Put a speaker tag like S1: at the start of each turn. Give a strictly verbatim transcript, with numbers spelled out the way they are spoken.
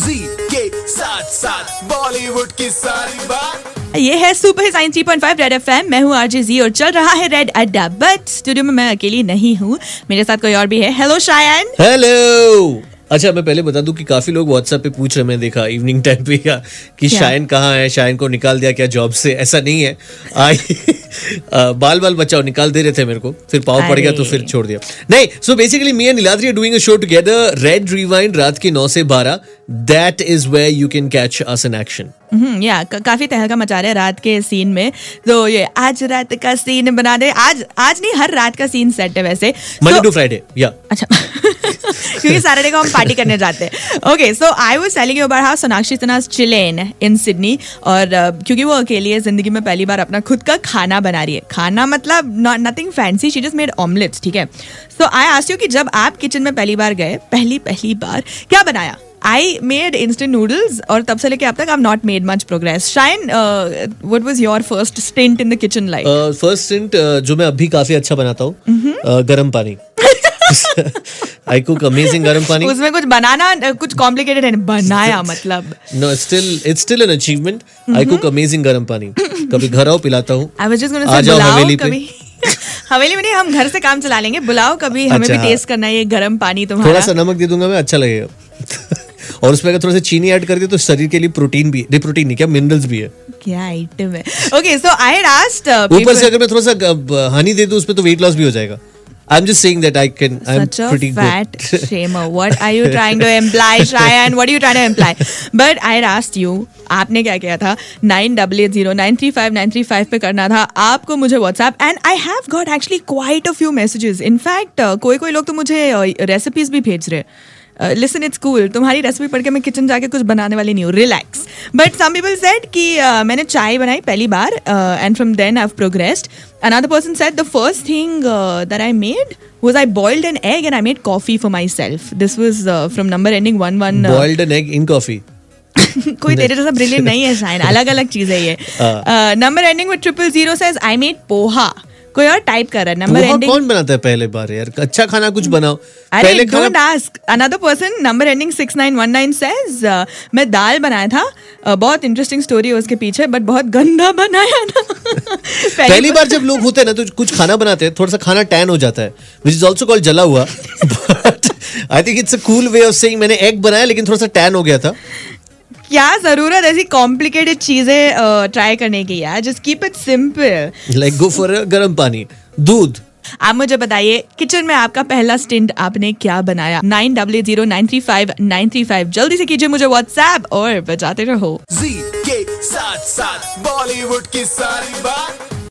S1: जी के साथ साथ बॉलीवुड की सारी बात।
S2: ये है super hits ninety three point five red FM. मैं हूँ आरजे जी और चल रहा है रेड अड्डा। बट स्टूडियो में मैं अकेली नहीं हूँ, मेरे साथ कोई और भी है। हेलो शायन।
S3: हेलो। अच्छा, मैं पहले बता दूं कि काफी लोग व्हाट्सएप पे पूछ रहे, मैं देखा इवनिंग टाइम पे या कि शायन कहाँ है, शायन को निकाल दिया क्या जॉब से। ऐसा नहीं है, आई बाल बाल बचाओ निकाल दे रहे थे मेरे को, फिर पाव पड़ गया तो फिर छोड़ दिया। नहीं, so basically me and Niladri are doing a show together, red rewind, रात के नौ से बारह। That is where you can catch us in action.
S2: या काफी तहलका मचा रहे हैं रात के सीन में, तो ये आज रात का सीन बना दे। आज आज नहीं, हर रात का सीन सेट है वैसे,
S3: मंडे टू फ्राइडे। या
S2: अच्छा क्योंकि सैटरडे को हम पार्टी करने जाते हैं। Okay, so I was telling you about how Sonakshi Sinha chilling in Sydney, और uh, क्योंकि वो अकेली है, जिंदगी में पहली बार अपना खुद का खाना बना रही है। खाना मतलब nothing fancy, she just made omelettes, ठीक है। सो आई आस्क्ड यू कि जब आप किचन में पहली बार गए, पहली पहली बार क्या बनाया? I made instant noodles और तब से लेके अब तक I've not made much progress. Shine, uh, what was your first stint in the kitchen like?
S3: uh, first stint uh, जो मैं अभी काफी अच्छा बनाता हूँ, mm-hmm. uh, गरम पानी। I cook amazing गरम पानी।
S2: उसमें कुछ बनाना कुछ कॉम्प्लिकेटेड है बनाया मतलब।
S3: No, still it's still an achievement. Mm-hmm. I cook amazing गरम पानी। कभी घर आओ पिलाता हूँ।
S2: I was just gonna say बुलाओ कभी। हवेली में नहीं, हम घर से काम चला लेंगे, बुलाओ कभी, हमें भी टेस्ट करना है ये गरम पानी तुम्हारा।
S3: थोड़ा सा नमक दे दूंगा मैं, अच्छा लगेगा। और उसमें अगर थोड़ा सा चीनी ऐड कर दे तो शरीर के लिए प्रोटीन भी है, प्रोटीन नहीं क्या मिनरल्स भी है।
S2: क्या आइटम है। Okay, so I had asked,
S3: ऊपर से अगर मैं थोड़ा सा हनी दे दूं उसमें तो वेट लॉस भी हो जाएगा। I'm just saying that I can. I'm
S2: Such a
S3: pretty
S2: fat
S3: good.
S2: shamer. What are you trying to imply, Shayan? What are you trying to imply? But I had asked you, आपने क्या किया था? Nine double eight zero nine three five nine three five पे करना था आपको मुझे WhatsApp, and I have got actually quite a few messages. In fact, uh, कोई कोई लोग तो मुझे रेसिपीज uh, भी भेज रहे हैं। लिसन, इट्स कूल, तुम्हारी रेसिपी पढ़ के मैं किचन जाके कुछ बनाने वाली नहीं हूँ, relax. But some people said कि uh, मैंने चाय बनाई पहली बार, and from then I have progressed. Another person said the first thing that I made was I boiled an egg and I made coffee for myself. This was uh, from number ending one one. Uh,
S3: boiled an egg in coffee.
S2: कोई तेरे जैसा brilliant नहीं है शायद, अलग अलग चीज है ये। Number ending with triple zero says I made poha. कोई और टाइप कर रहा है नंबर एंडिंग।
S3: कौन बनाता है पहले बार यार? अच्छा खाना कुछ बनाओ।
S2: अरे don't ask. Another person number ending six nine one nine says मैं दाल बनाया था, uh, बहुत इंटरेस्टिंग स्टोरी है उसके पीछे, बट बहुत गंदा बनाया था।
S3: पहली बार जब लोग होते हैं ना तो कुछ खाना बनाते हैं, थोड़ा सा खाना टैन हो जाता है, व्हिच इज आल्सो कॉल्ड जला हुआ। But I think it's a cool way of saying मैंने एग बनाया लेकिन थोड़ा सा टैन हो गया था।
S2: क्या जरूरत ऐसी कॉम्प्लिकेटेड चीजें ट्राई करने की यार, just keep it simple.
S3: Like go for गरम पानी, दूध।
S2: आप मुझे बताइए किचन में आपका पहला स्टिंट आपने क्या बनाया? Nine double eight zero nine three five nine three five जल्दी से कीजिए मुझे व्हाट्सएप और बजाते रहो।
S1: जी के साथ साथ बॉलीवुड की सारी बात।